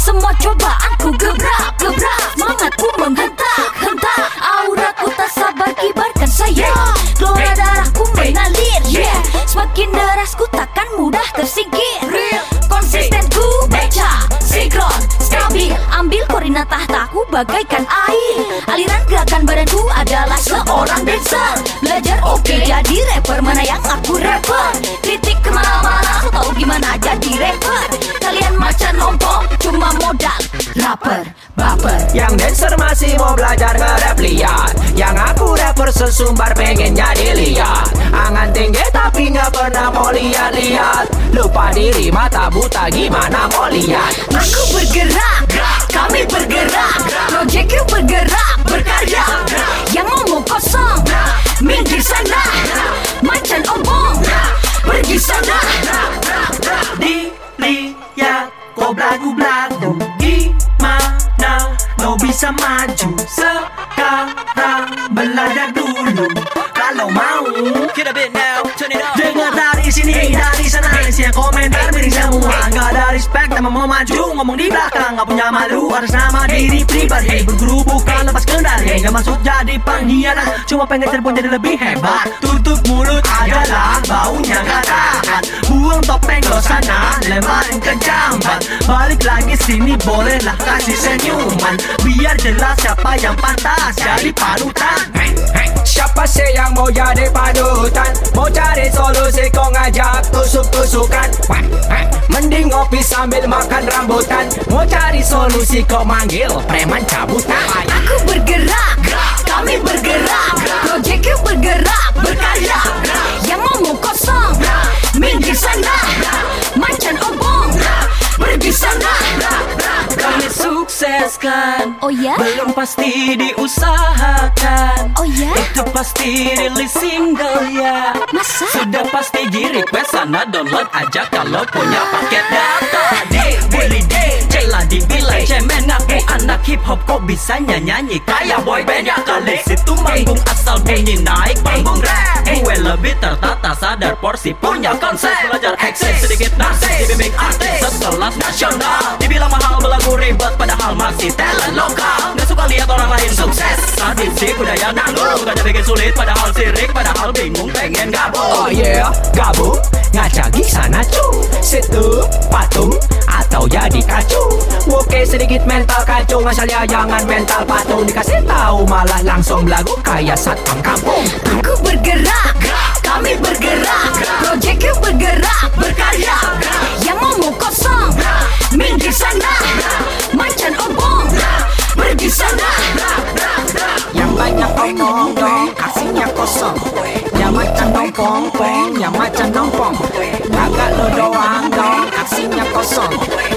Semua cobaan ku gebrak, semangatku menghentak, auraku tak sabar kibarkan saya. Gelora darahku mengalir, semakin deras ku takkan mudah tersingkir. Konsisten ku baca, sinkron, stabil, ambil koordinat tahtaku bagaikan air. Aliran gerakan badanku adalah seorang dancer. Belajar oke jadi rapper, mana yang aku rapper. Kritik kemana-mana, so tau gimana jadi rapper. Kalian macan lompong, cuma modal rapper, baper. Yang dancer masih mau belajar nge-rap liat, yang aku rapper sesumbar pengen jadi liat. Angan tinggi tapi gak pernah mau lihat-lihat. Lupa diri mata buta gimana mau lihat. Aku bergerak, kami bergerak, projectku bergerak, berkarya. Yang ngomong kosong, minggir sana, macan ombong, pergi sana. Dilihat kok belagu-belagu, gimana lo bisa maju? Sekarang belajar dulu kalau mau. Dengar dari sini, dari sana, isinya komentar miring semua. Gak ada respect, nama mau maju, ngomong di belakang, gak punya malu atas nama diri pribadi. Berguru bukan lepas kendali, gak maksud jadi pengkhianat, cuma pengen terbun jadi lebih hebat. Tutup mulut adalah baunya gak tahan. Buang topeng lo sana, lemparin ke jambat. Balik lagi sini bolehlah kasih senyuman, biar jelas siapa yang pantas jadi panutan. Siapa sih yang mau jadi panutan? Mau cari solusi kok ngajak tusuk-tusukan? Mending ngopi sambil makan rambutan. Mau cari solusi kok manggil preman cabutan? Aku bergerak, kami bergerak, projectku bergerak, berkarya. Yang ngomong kosong, minggir sana, macan ombong, pergi sana. Kami sukseskan, Oh ya? belum pasti diusahakan. Oh ya? Itu pasti rilis single ya. Masa? Sudah pasti di request sana, download aja kalau punya paket data. Billy D, Cela dibilang cemen, ngaku anak hip hop kok bisa nyanyi kayak boy band ya kali. Situ manggung asal bunyi naik panggung rap. Gue lebih tertata sadar porsi punya konsep. Belajar eksis sedikit narsis, dibimbing artis sekelas nasional. Dibilang mahal belagu ribet padahal masih talent lokal. Gak suka lihat orang lain sukses, tradisi budaya nanggung. Bukannya bikin sulit padahal sirik, padahal bingung pengen gabung. Oh yeah, gabung, ngajak gig sana cu. Situ patung atau jadi kacung. Oke sedikit mental kacung, asalnya jangan mental patung. Dikasih tahu malah langsung belagu kayak satpam kampung. Aku bergerak, kami bergerak, projectku bergerak, berkarya. Yang ngomong kosong, minggir sana, macan ombong, pergi sana. Yang banyak omong dong, aksinya kosong. Yang macan nongpong, yang macan nongpong. Kagak lo doang dong, aksinya kosong.